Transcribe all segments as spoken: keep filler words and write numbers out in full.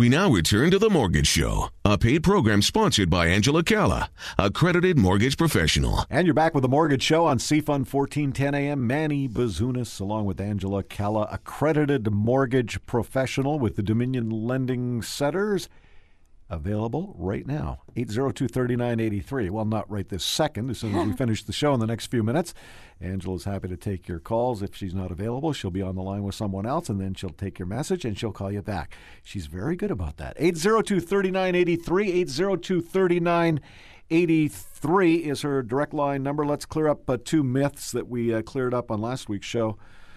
We now return to The Mortgage Show, a paid program sponsored by Angela Calla, accredited mortgage professional. And you're back with The Mortgage Show on C Fun fourteen ten A M. Manny Bazunas, along with Angela Calla, accredited mortgage professional with the Dominion Lending Centers. Available right now, eight zero two, three nine eight three. Well, not right this second. As soon as we finish the show in the next few minutes, Angela's happy to take your calls. If she's not available, she'll be on the line with someone else, and then she'll take your message and she'll call you back. She's very good about that. eight zero two, three nine eight three, eight zero two, three nine eight three is her direct line number. Let's clear up uh, two myths that we uh, cleared up on last week's show.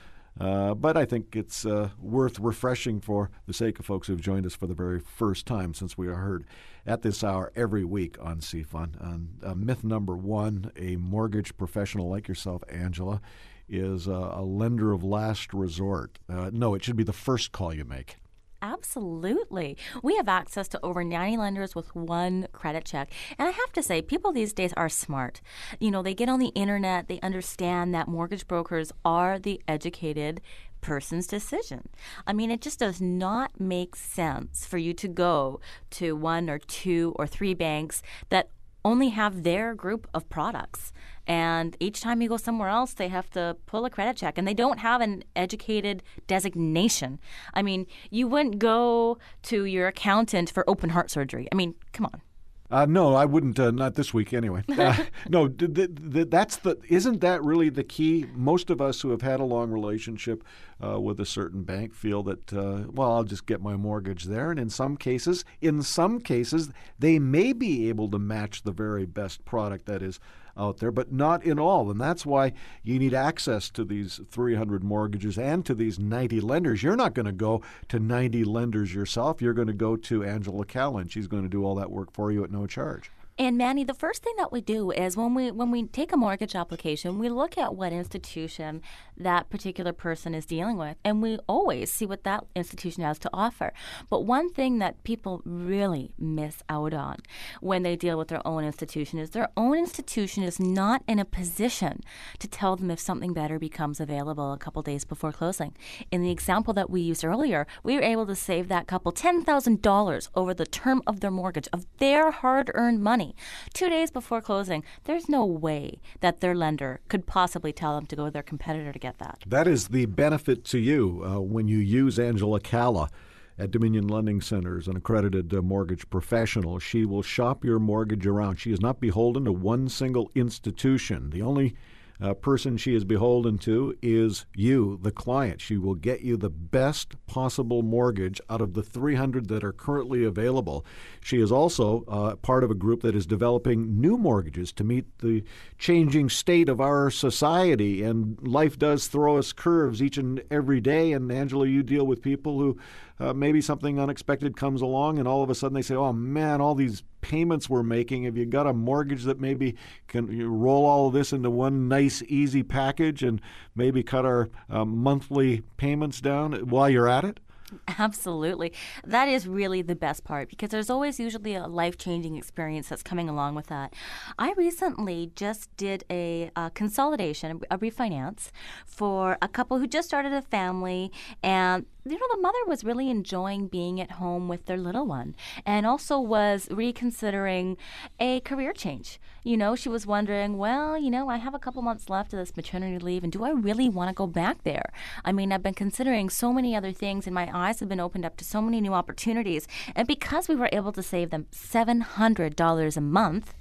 Uh, but I think it's uh, worth refreshing for the sake of folks who've joined us for the very first time, since we are heard at this hour every week on C Fun. Um, uh, myth number one, a mortgage professional like yourself, Angela, is uh, a lender of last resort. Uh, no, it should be the first call you make. Absolutely. We have access to over ninety lenders with one credit check. And I have to say, people these days are smart. You know, they get on the internet, they understand that mortgage brokers are the educated person's decision. I mean, it just does not make sense for you to go to one or two or three banks that only have their group of products. And each time you go somewhere else, they have to pull a credit check. And they don't have an educated designation. I mean, you wouldn't go to your accountant for open heart surgery. I mean, come on. Uh, no, I wouldn't. Uh, not this week, anyway. Uh, no, th- th- th- that's the. Isn't that really the key? Most of us who have had a long relationship uh, with a certain bank feel that, uh, well, I'll just get my mortgage there. And in some cases, in some cases, they may be able to match the very best product that is out there, but not in all. And that's why you need access to these three hundred mortgages and to these ninety lenders. You're not going to go to ninety lenders yourself. You're going to go to Angela Calla, and she's going to do all that work for you at no charge. And Manny, the first thing that we do is when we when we take a mortgage application, we look at what institution that particular person is dealing with, and we always see what that institution has to offer. But one thing that people really miss out on when they deal with their own institution is their own institution is not in a position to tell them if something better becomes available a couple days before closing. In the example that we used earlier, we were able to save that couple ten thousand dollars over the term of their mortgage, of their hard-earned money. Two days before closing, there's no way that their lender could possibly tell them to go to their competitor to get that. That is the benefit to you uh, when you use Angela Calla at Dominion Lending Centers, an accredited uh, mortgage professional. She will shop your mortgage around. She is not beholden to one single institution. The only Uh, person she is beholden to is you, the client. She will get you the best possible mortgage out of the three hundred that are currently available. She is also uh, part of a group that is developing new mortgages to meet the changing state of our society. And life does throw us curves each and every day. And Angela, you deal with people who uh, maybe something unexpected comes along and all of a sudden they say, oh man, all these payments we're making, have you got a mortgage that maybe can you roll all of this into one nice, easy package and maybe cut our uh, monthly payments down while you're at it? Absolutely. That is really the best part, because there's always usually a life-changing experience that's coming along with that. I recently just did a, a consolidation, a refinance for a couple who just started a family, and you know, the mother was really enjoying being at home with their little one and also was reconsidering a career change. You know, she was wondering, well, you know, I have a couple months left of this maternity leave, and do I really want to go back there? I mean, I've been considering so many other things, and my eyes have been opened up to so many new opportunities. And because we were able to save them seven hundred dollars a month,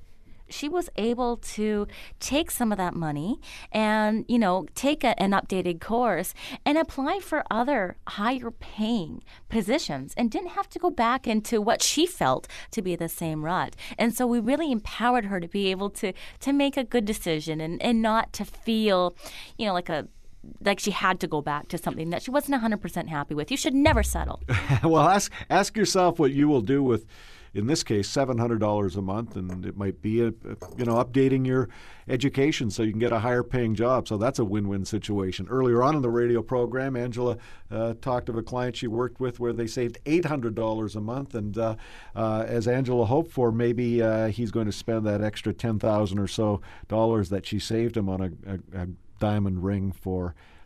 she was able to take some of that money and, you know, take a, an updated course and apply for other higher paying positions and didn't have to go back into what she felt to be the same rut. And so we really empowered her to be able to, to make a good decision and, and not to feel, you know, like a like she had to go back to something that she wasn't one hundred percent happy with. You should never settle. Well, ask ask yourself what you will do with, in this case, seven hundred dollars a month, and it might be, a, you know, updating your education so you can get a higher paying job. So that's a win-win situation. Earlier on in the radio program, Angela uh, talked of a client she worked with where they saved eight hundred dollars a month. And uh, uh, as Angela hoped for, maybe uh, he's going to spend that extra ten thousand dollars or so dollars that she saved him on a, a, a diamond ring for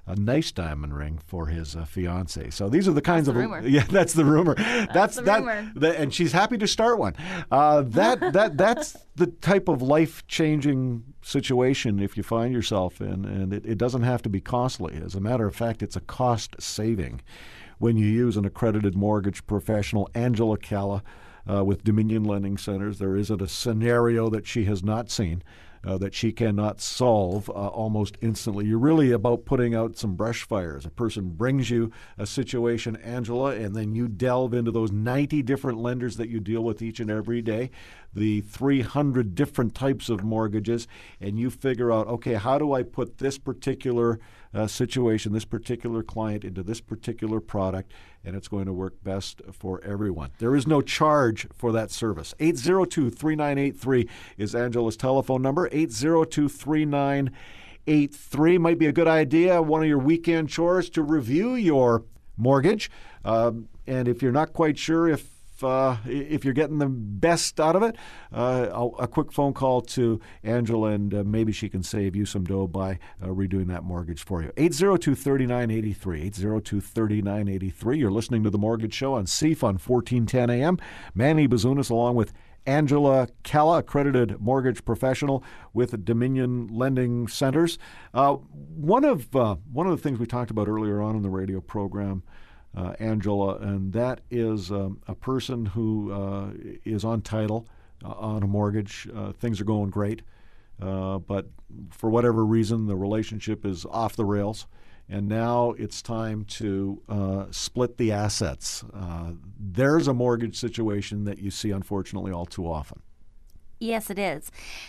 a nice diamond ring for his uh, fiance. So these are the kinds that's of the rumor. yeah, that's the rumor. That's, that's the that, rumor. that, and she's happy to start one. Uh, that that that's the type of life-changing situation if you find yourself in, and it, it doesn't have to be costly. As a matter of fact, it's a cost saving when you use an accredited mortgage professional, Angela Calla, uh, with Dominion Lending Centers. There isn't a scenario that she has not seen uh, that she cannot solve uh, almost instantly. You're really about putting out some brush fires. A person brings you a situation, Angela, and then you delve into those ninety different lenders that you deal with each and every day, the three hundred different types of mortgages, and you figure out, okay, how do I put this particular uh, situation, this particular client into this particular product, and it's going to work best for everyone. There is no charge for that service. eight zero two, three nine eight three is Angela's telephone number. eight zero two, three nine eight three might be a good idea, one of your weekend chores, to review your mortgage. Um, and if you're not quite sure if Uh, if you're getting the best out of it, uh, a, a quick phone call to Angela, and uh, maybe she can save you some dough by uh, redoing that mortgage for you. eight zero two, three nine eight three, eight zero two, three nine eight three. You're listening to The Mortgage Show on C F on fourteen ten A M. Manny Bazunas along with Angela Calla, accredited mortgage professional with Dominion Lending Centers. Uh, one of uh, one of the things we talked about earlier on in the radio program, Uh, Angela, and that is um, a person who uh, is on title uh, on a mortgage. Uh, things are going great, uh, but for whatever reason, the relationship is off the rails, and now it's time to uh, split the assets. Uh, there's a mortgage situation that you see, unfortunately, all too often. Yes, it is.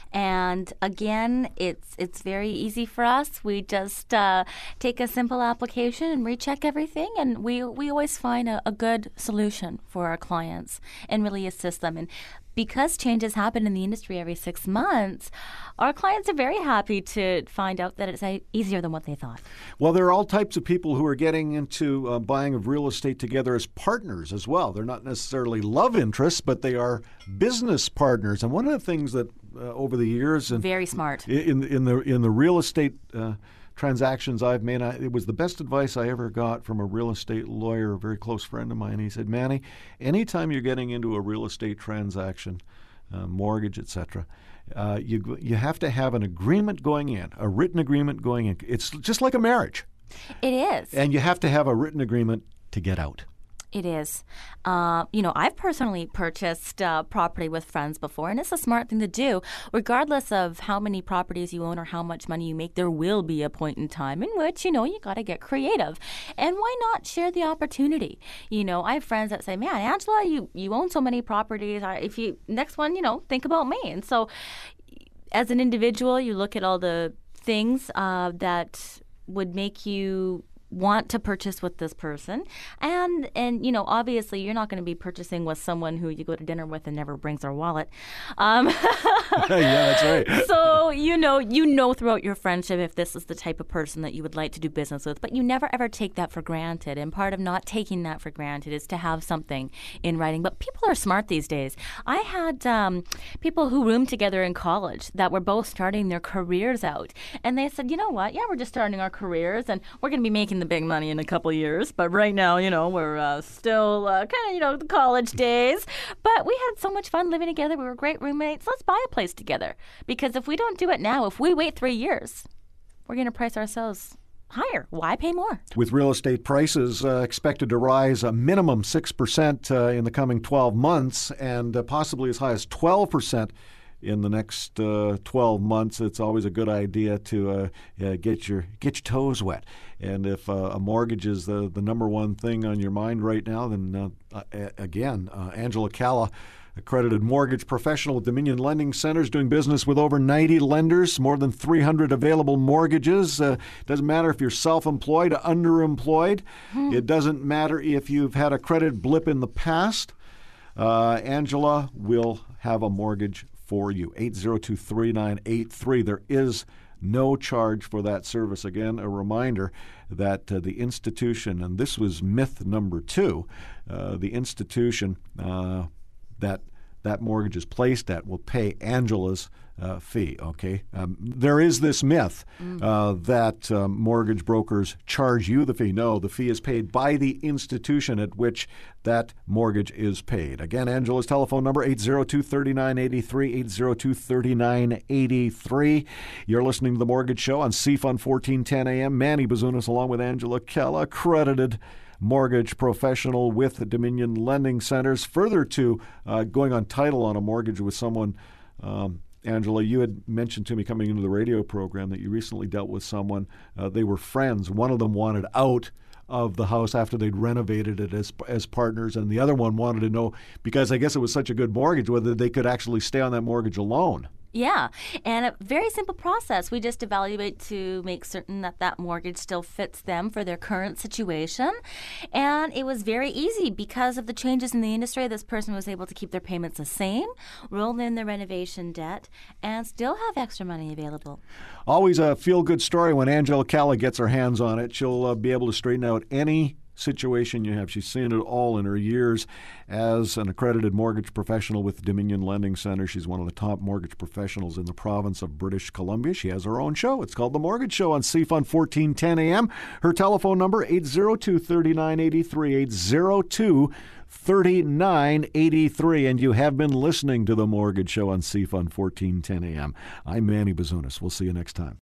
And again, it's it's very easy for us. We just uh, take a simple application and recheck everything, and we, we always find a, a good solution for our clients and really assist them. And because changes happen in the industry every six months, our clients are very happy to find out that it's easier than what they thought. Well, there are all types of people who are getting into uh, buying of real estate together as partners as well. They're not necessarily love interests, but they are business partners. And one of the things that uh, over the years, and very smart in in the in the real estate uh, transactions I've made, I, it was the best advice I ever got from a real estate lawyer, a very close friend of mine. He said, Manny, anytime you're getting into a real estate transaction, uh, mortgage, et cetera, uh, you you have to have an agreement going in, a written agreement going in. It's just like a marriage. It is. And you have to have a written agreement to get out. It is. Uh, you know, I've personally purchased uh, property with friends before, and it's a smart thing to do. Regardless of how many properties you own or how much money you make, there will be a point in time in which, you know, you got to get creative. And why not share the opportunity? You know, I have friends that say, man, Angela, you, you own so many properties. If you, next one, you know, think about me. And so as an individual, you look at all the things uh, that would make you want to purchase with this person, and and you know, obviously you're not going to be purchasing with someone who you go to dinner with and never brings their wallet. Um, yeah, that's right. So you know, you know throughout your friendship if this is the type of person that you would like to do business with, but you never ever take that for granted. And part of not taking that for granted is to have something in writing. But people are smart these days. I had um, people who roomed together in college that were both starting their careers out, and they said, you know what? Yeah, we're just starting our careers, and we're going to be making the big money in a couple of years, but right now, you know, we're uh, still uh, kind of, you know, the college days. But we had so much fun living together. We were great roommates. Let's buy a place together. Because if we don't do it now, if we wait three years, we're going to price ourselves higher. Why pay more? With real estate prices uh, expected to rise a minimum six percent uh, in the coming twelve months, and uh, possibly as high as twelve percent in the next uh, twelve months, it's always a good idea to uh, uh, get your get your toes wet. And if uh, a mortgage is the, the number one thing on your mind right now, then uh, uh, again, uh, Angela Calla, accredited mortgage professional with Dominion Lending Centers, doing business with over ninety lenders, more than three hundred available mortgages. Uh, doesn't matter if you're self-employed or underemployed. Mm-hmm. It doesn't matter if you've had a credit blip in the past. Uh, Angela will have a mortgage for you. eight zero two, three nine eight three. There is no charge for that service. Again, a reminder that uh, the institution, and this was myth number two, uh, the institution uh, that that mortgage is placed at will pay Angela's uh, fee, okay? Um, there is this myth uh, that um, mortgage brokers charge you the fee. No, the fee is paid by the institution at which that mortgage is paid. Again, Angela's telephone number, eight zero two, three nine eight three, eight zero two, three nine eight three. You're listening to The Mortgage Show on C F U N fourteen ten A M. Manny Bazunas along with Angela Calla, accredited mortgage professional with Dominion Lending Centers. Further to uh, going on title on a mortgage with someone, um, Angela, you had mentioned to me coming into the radio program that you recently dealt with someone. Uh, they were friends. One of them wanted out of the house after they'd renovated it as as partners, and the other one wanted to know, because I guess it was such a good mortgage, whether they could actually stay on that mortgage alone. Yeah, and a very simple process. We just evaluate to make certain that that mortgage still fits them for their current situation. And it was very easy because of the changes in the industry. This person was able to keep their payments the same, roll in their renovation debt, and still have extra money available. Always a feel-good story when Angela Calla gets her hands on it. She'll uh, be able to straighten out any situation you have. She's seen it all in her years as an accredited mortgage professional with Dominion Lending Center. She's one of the top mortgage professionals in the province of British Columbia. She has her own show. It's called The Mortgage Show on C F U N fourteen ten A M. Her telephone number, eight zero two, three nine eight three, eight zero two, three nine eight three. And you have been listening to The Mortgage Show on C F U N fourteen ten A M. I'm Manny Bazunas. We'll see you next time.